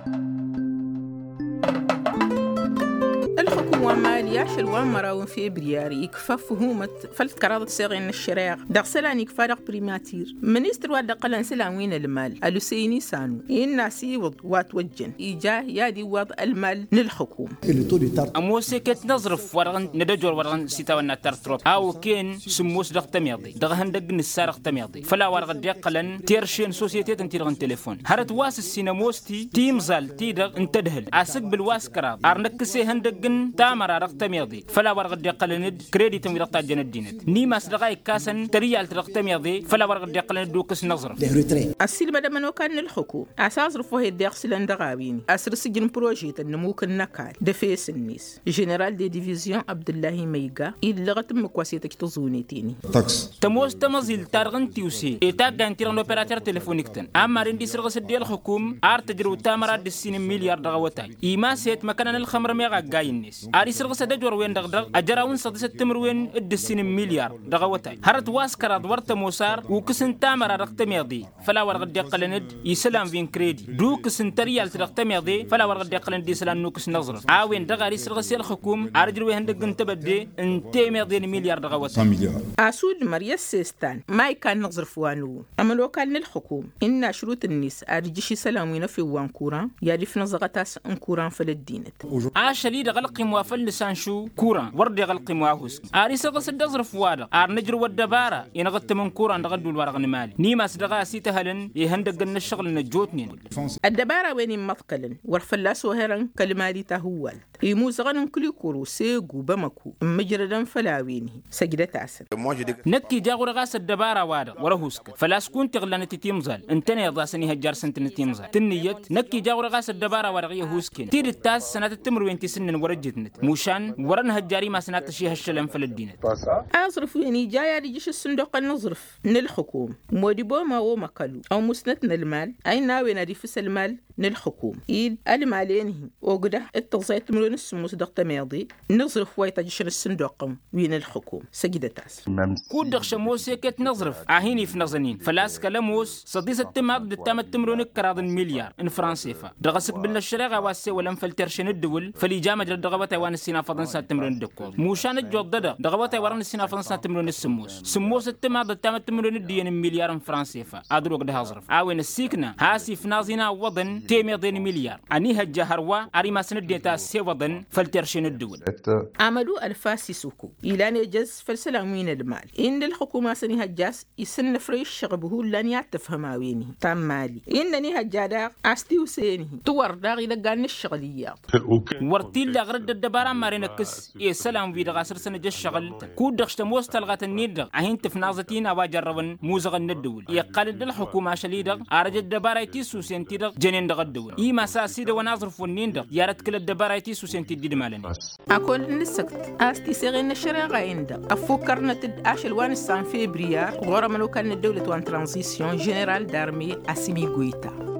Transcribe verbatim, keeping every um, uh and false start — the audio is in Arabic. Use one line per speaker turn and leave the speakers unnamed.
الحكومة مالية شلوان مراون في برياري كفافهومة فلت كرادة سيغين الشراغ دغسلاني كفارق بريماتير منيستر واد قلن سلاوين المال ألوسيني سانو إناسي وض واتوجن إيجاه يادي وض المال للحكومة
أموسي كت نظرف ورغن ندجور ورغن سيتا وناتر تروب أو كين سموس دغ تميضي دغهن دق نسارق تميضي فلا ورغن ديقلن تيرشين سوسيتي تنتيرغن تليفون هرت واس السيناموستي تيمزال تيدغ انتدهل أسق بالواس كراب أرنكسي هندقن تامر رقم يضي فلا ورقة دقلند كريديت من رقة جن الدينت نيما سرقاي كاسن تريال رقم يضي فلا ورقة دقلند دوكس نظر
السيل مدى من وكان الحكومة أساس رفوه الدقسلان دغاويني أسر سجن بروجيت النموك النكال دفيس النيس جنرال دي ديفيزيون عبد الله ميغا إلا غتم كواسيتك تزونيتيني
تاكس تموس تمزيل تارغن تيوسي إيتاق غانتيران اوبيراتور تليفونيكتن أما رندي سرغس ديال الحكوم أرتجرو تامرات دسين مليار دغوتاي إيما سيت مكان الخمر ميغا غاينيس أري سرغس دجور وين دغدغ أجراون صدس التمر وين الدسين مليار دغوتاي هرت واسكرا دورت موسار وكسن تامر رقم يضي فلا ورغ دقلند يسلام فين كريدي دو كسن تريال رقم يضي فلا ورغ دقلند يسلام نوكس نظر عاوين دغاري سرغس الحكوم أرجرو هندق انتبدي انتي ميضين مليار دغوتاي
مليار أسود مريا سيستان ما كان نظر فوانو أما لو كان الحكوم إن شروط الناس أرجشي سلامونا في وان كوران يعرف نزغتاس ان كوران فللدينت عاشلي دغلقي موافل لسانشو كوران ورد غلقي مواهوس أري سرغس الدغر فوادا أرنجر والدبارة ينغت من كوران دغدو الورغ نمالي نيما سدغا سيتهلن يهندق الشغل نجوتني الدبارة وين مثقلن ورفلاس وهرن كلمالي تهوال يموزغن كل كورو سيغو بمكو مجردا فلاويني سجدت عسل نكي جاغو رغاس الدبارة وادا ورهوسك فلاس كنت غلانة تيمزال انتني يضاسني هجار سنتن تيمزال تنيت نكي جاغو رغاس الدبارة ورغيه هوسكين تير التاس سنة التمر وين تسنن ورجتنت موشان ورن هجاري ما سنة تشيها الشلم فللدينت أصرف يعني جاية لجيش الصندوق النظرف للحكومة موديبو ما هو مكالو أو مسنتنا المال أي ناوي نريفس المال للحكومة إيد المالينه وقده التغزيت ملون السموس دق تماضي نظرف وايتا جيش الصندوق وين الحكومة سجدة تاس كود دخش موسى كت نظرف عهيني في نظنين فلاس كلاموس صديس التماض دتام التمرون كراض مليار ان فرنسيفا دغسك بالله الشريعة واسي ولم فلترشن الدول فليجامج الدغبة وان السينا فرنسا التمرون الدكول موشان الجودة دغبة وان السينا فرنسا التمرون السموس سموس التماض دتام التمرون الدين مليار ان فرنسيفا ادروك ده هظرف عاوين السيكنا هاسي في نازينا وضن تيميضين مليار اني هجهروا اري ما سند ديتا سي وضن فلترشن الدول عملوا الفاسي سوكو الى نجز فلسلامين المال ان الحكومه سني هجاس يسن فريش شغبه لن يتفهماويني تام مالي انني هجادا استيو سيني تور داغي دغان الشغليه ورتي لغرد الدبارة مارينكس يا سلام في دغاسر سنه الشغل كود دخشت موستلغات النيد عين تفنازتين ابا جربن موزغن الدول يقال الحكومه شليدغ ارج الدبارة تيسو سنتيدغ جنين دغ الدول اي مساسيد ونظرف النيد يارت كل الدبارة تيسو سنتي دي مالني اكل نسكت استي سيغن الشريعه عند افكرنا تداش الوان السان فبراير غورا منو كان الدوله وان ترانزيسيون جنرال دارمي اسيمي غويتا